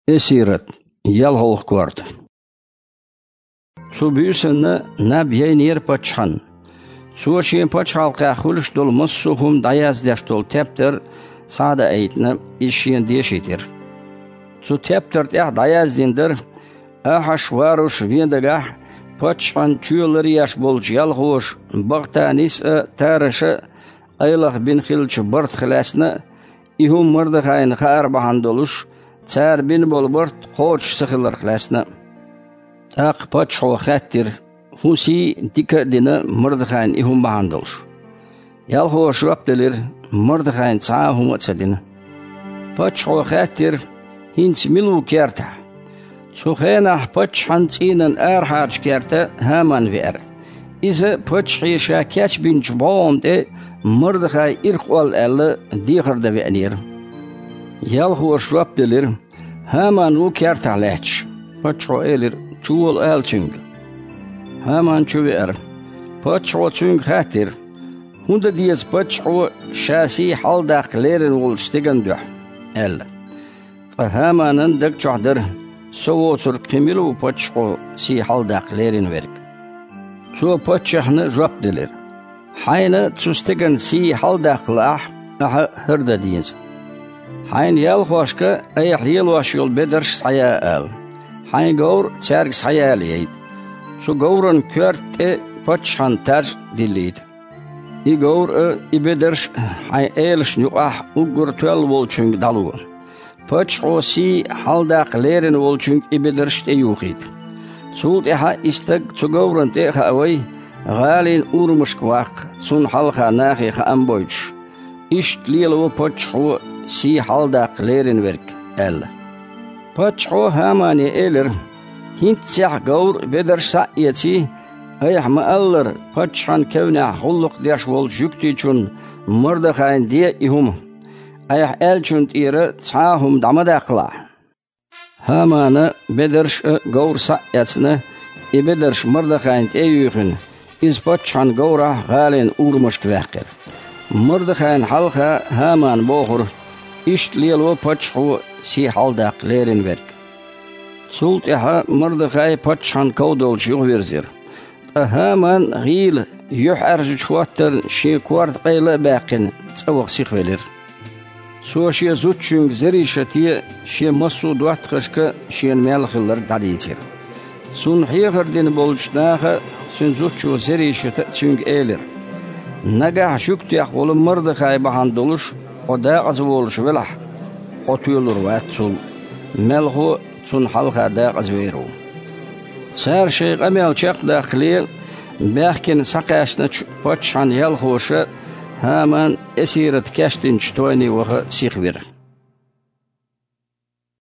Esiret, yalğolıq kvart. Su büyüsünü nab yeynir paçhan. Su aşıyın paç halka xuluş dolmaz suhum dayazdaş dol teptir, sada eğitini işiyen diyeşitir. Su teptir teh dayazdindir, ahaş varuş vendegah, paçhan çüyleri yaş bolç yalğoş, bağtanis tarışı, aylıq bin xilçi bırt xilasını, ihum mırdıqayın xar bahan doluş, Çar bin bolbort qoç sıxılır xilasını. Aq paç xo xattir, husi dika dina mırdıqayın ihum bahan doluş. Yalğoş rapdelir, mırdıqayın çağa hum atsadina. Paç xo xattir, hinç milu kerta. Suxenah paç hansinin harç kerta haman ver. İze paç xişa kaç bin çubuğum de mırdıqay irqwal elle diğirde ve'nir. Yalğoş rapdelir, haman u kerta leç. Paç xo elir, çuğul el çüng. Haman çüver. Paç xo çüng xattir. Hunda diyez paç xo şasi haldaqlerin ol stigan düh. Elle. Hamanın dik çuhdir. Soğutur kimilu paç xo si haldaqlerin verk. Su paç xını rapdelir. Hayna çustigan si haldaqlah hırda diyez. Hayn yalğoşka ayaq yalğoş yol beders saya el. Hayn gavr çerg saya eliyid. Su gavrun körte paçhan ter diliyid. I gavr i beders hayn elish nuqah ugur tüel volçung dalu. Paç o si haldaqlerin volçung i beders te yuqid. Su deha istag su gavrun teha avay galin urmushkwaq sun halqa nahi amboyç. İşt lielu paç o si haldaqlerin verk el. Paç xo hamani elir, hint siyah gavr bedar sa'yeti, ayah ma'allar paçhan kevna hulluq deş vol jükti çun mırdıqayın diye ihum. Ayah el çun tiri çahum damadaqla. Hamani bedarş gavr sa'yetini bedarş mırdıqayın te yuqin, iz paçhan gavra galin urmuş kveqir. Mırdıqayın halqa haman boğur, İşt lielu paç xo si haldaqlerin verk. Sult eha mırdıqay paçhan kavdolç yuq verzir. Haman gil yuh arjı çuattar şi kuart qayla baqin çavaq siq velir. Su şi zutçung zeri şatiye şi masu duat qışka şiyen melxillar dadiyitir. Sun hiğirdin bolçnağa sun zutçu zeri şata çung elir. Nagah şüktiyaq olum mırdıqay bahan doluş, o da azı oluş velah. O tüyülür vat sul. Melhu sun halqa da azı veru. Sar şeyq amel çaq daqli, baqkin saqaşna paçhan yalğoşa, haman esiret kaştin çtoyni vaha siq verir.